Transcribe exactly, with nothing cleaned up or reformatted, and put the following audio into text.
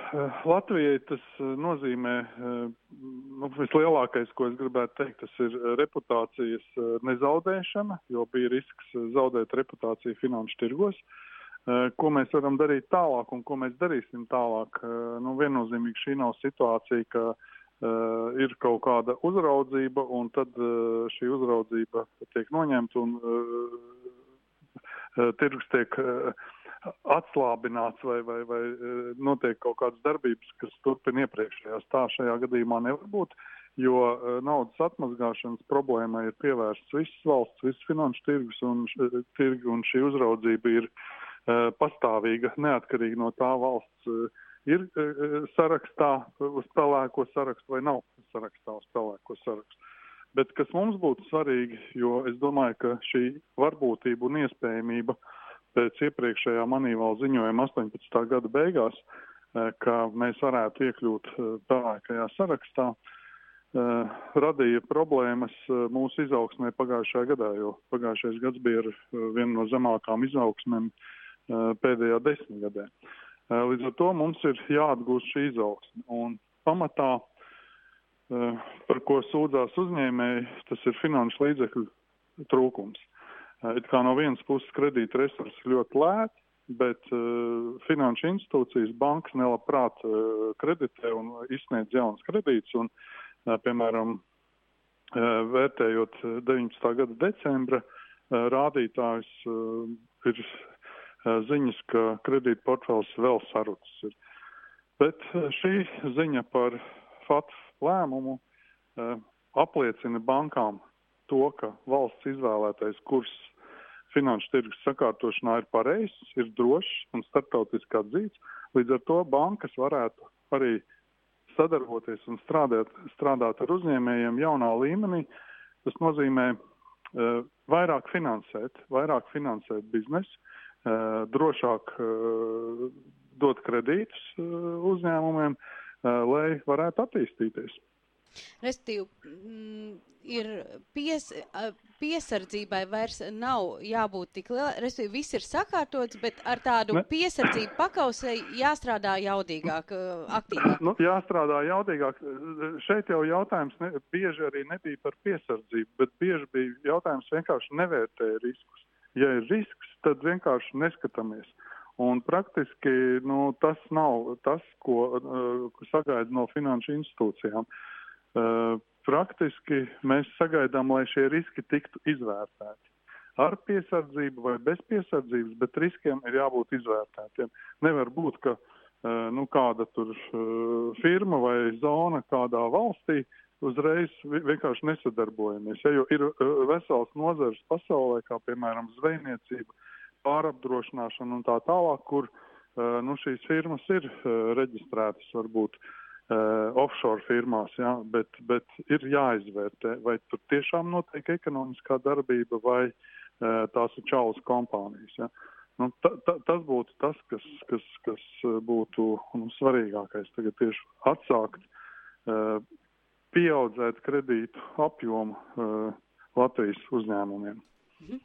Latvijai tas nozīmē, nu, vislielākais, ko es gribētu teikt, tas ir reputācijas nezaudēšana, jo bija risks zaudēt reputāciju finanšu tirgos. Ko mēs varam darīt tālāk un ko mēs darīsim tālāk? Nu, viennozīmīgi šī nav situācija, ka uh, ir kaut kāda uzraudzība un tad uh, šī uzraudzība tiek noņemta un uh, uh, tirgus tiek uh, atslābināts vai, vai, vai uh, notiek kaut kādas darbības, kas turpina iepriekšējās. Tā šajā gadījumā nevar būt, jo uh, naudas atmazgāšanas problēmai ir pievērsts viss valsts, viss finanšu tirgus un, uh, tirgi un šī uzraudzība ir pastāvīga, neatkarīgi no tā valsts ir sarakstā uz pelēko sarakstu vai nav sarakstā uz pelēko sarakstu. Bet kas mums būtu svarīgi, jo es domāju, ka šī varbūtība un iespējamība pēc iepriekšējā Moneyval ziņojuma astoņpadsmitā gada beigās, ka mēs varētu iekļūt pelēkajā sarakstā, radīja problēmas mūsu izaugsmē pagājušajā gadā, jo pagājušais gads bija ar vienu no zemākām izaugsmēm pēdējā desmitgadē. Līdz ar to mums ir jāatgūst šī izaugsme. Un pamatā, par ko sūdzās uzņēmēji, tas ir finanšu līdzekļu trūkums. It kā no vienas puses kredīta resursi ļoti lēti, bet uh, finanšu institūcijas, bankas nelabprāt uh, kreditē un izsniedz jaunas kredītus. Un, uh, piemēram, uh, vērtējot deviņpadsmitā gada decembra uh, rādītājus, uh, ir ziņas, ka kredīta portfels vēl sarucis ir. Bet šī ziņa par F A T F lēmumu uh, apliecina bankām to, ka valsts izvēlētais kurs finanšu tirgus sakārtošanā ir pareizs, ir drošs un starptautiski atzīts. Līdz ar to bankas varētu arī sadarboties un strādāt, strādāt ar uzņēmējiem jaunā līmenī. Tas nozīmē uh, vairāk finansēt, vairāk finansēt biznesu, drošāk dot kredītus uzņēmumiem, lai varētu attīstīties. Respektīvi, ir pies, piesardzībai vairs nav jābūt tik liela, respektīvi viss ir sakārtots, bet ar tādu ne. piesardzību pakausei jāstrādā jaudīgāk, aktīvāk. Nu, jāstrādā jaudīgāk. Šeit jau jautājums ne, bieži arī nebija par piesardzību, bet bieži bija jautājums vienkārši nevērtēja riskus. Ja ir risks, tad vienkārši neskatāmies. Un praktiski nu, tas nav tas, ko uh, sagaida no finanšu institūcijām. Uh, praktiski mēs sagaidām, lai šie riski tiktu izvērtēti. Ar piesardzību vai bez piesardzības, bet riskiem ir jābūt izvērtētiem. Nevar būt, ka uh, nu, kāda tur uh, firma vai zona kādā valstī uzreiz vienkārši nesadarbojamies. Ja, jo ir vesels nozars pasaulē, kā piemēram zvejniecība, pārapdrošināšana un tā tālāk, kur nu, šīs firmas ir reģistrētas varbūt offshore firmās, ja, bet, bet ir jāizvērtē, vai tur tiešām notiek ekonomiskā darbība vai tās ir čaulas kompānijas. Ja. Nu, ta, ta, tas būtu tas, kas, kas, kas būtu nu, svarīgākais tagad tieši atsākt pieaudzēt kredītu apjomu uh, Latvijas uzņēmumiem.